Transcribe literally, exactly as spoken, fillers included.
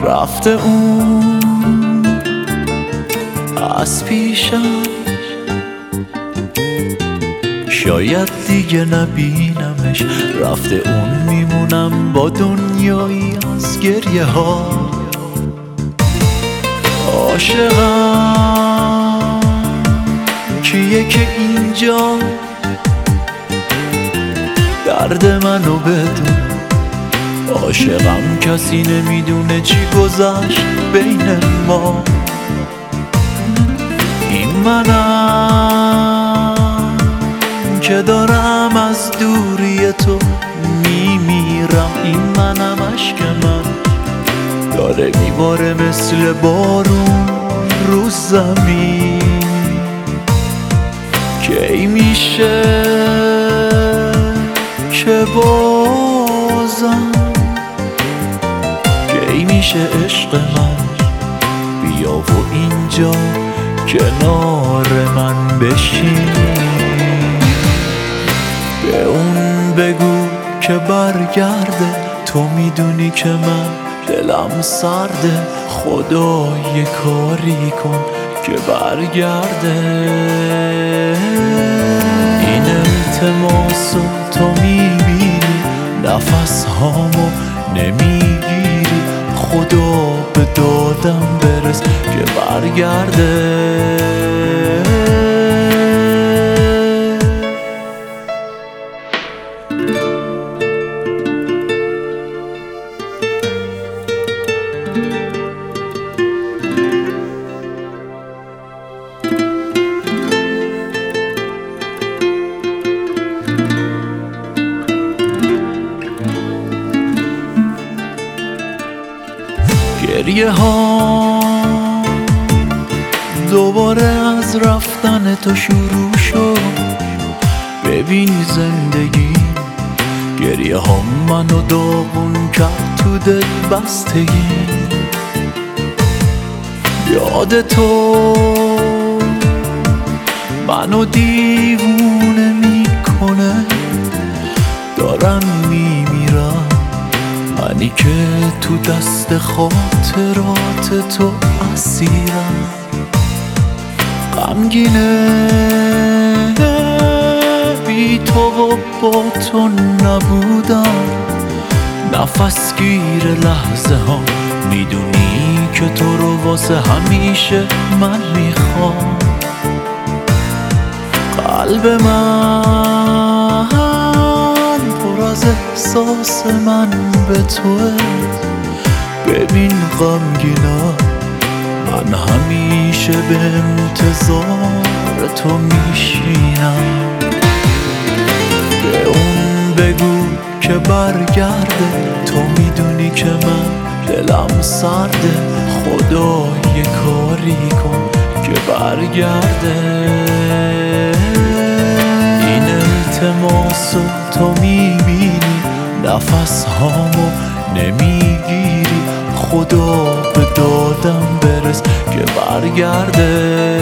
رفته اون از پیشم، شاید دیگه نبینمش. رفته اون میمونم با دنیایی از گریه ها. عاشقم کیه که اینجا درد منو بدون. عاشقم کسی نمیدونه چی گذشت بین ما. این منم که دارم از دوری تو میمیرم. این منم عشق من داره میباره مثل بارون رو زمین. کی میشه که بازم، کی میشه عشق من بیا و اینجا کنار من بشین. به اون بگو که برگرده، تو میدونی که من دلم سرده. خدا یه کاری کن که برگرده. این التماسو تو میبینی، نفس هامو نمیگیری. خدا به دادم برس که برگرده. گریه ها دوباره از رفتن تو شروع شد. ببین زندگی گریه ها منو داغون کرد تو دل بستگی. یاد تو منو دیوونه میکنه، دارم میمیرم منی که تو دست خاطرات تو اسیرم. غمگینه بی تو و با تو نبودم. نفس گیر لحظه ها میدونی که تو رو واسه همیشه من میخوام. قلب من پر از احساس من به توه. ببین غمگینا من همیشه به انتظار تو میشینم. به اون بگو که برگرده، تو میدونی که من دلم سرده. خدا یه کاری کن که برگرده. این التماسو تو میبینی، نفس هامو نمیگیری. خدا به دادم برس که برگرده.